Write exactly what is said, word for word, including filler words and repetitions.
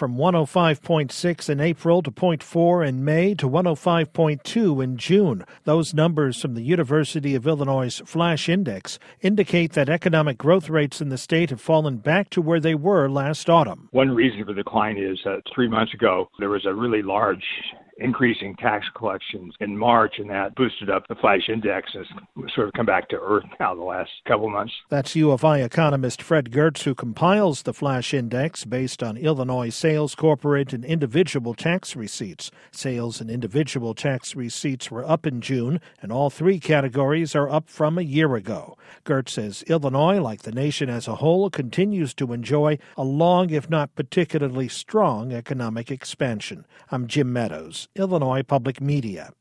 from one oh five point six in April to zero point four in May to one oh five point two in June. Those numbers from the University of Illinois' Flash Index indicate that economic growth rates in the state have fallen back to where they were last autumn. One reason for the decline is that three months ago, there was a really large increasing tax collections in March, and that boosted up the Flash Index and has sort of come back to earth now the last couple of months. That's U of I economist Fred Gertz, who compiles the Flash Index based on Illinois sales, corporate, and individual tax receipts. Sales and individual tax receipts were up in June, and all three categories are up from a year ago. Gertz says Illinois, like the nation as a whole, continues to enjoy a long, if not particularly strong, economic expansion. I'm Jim Meadows, Illinois Public Media.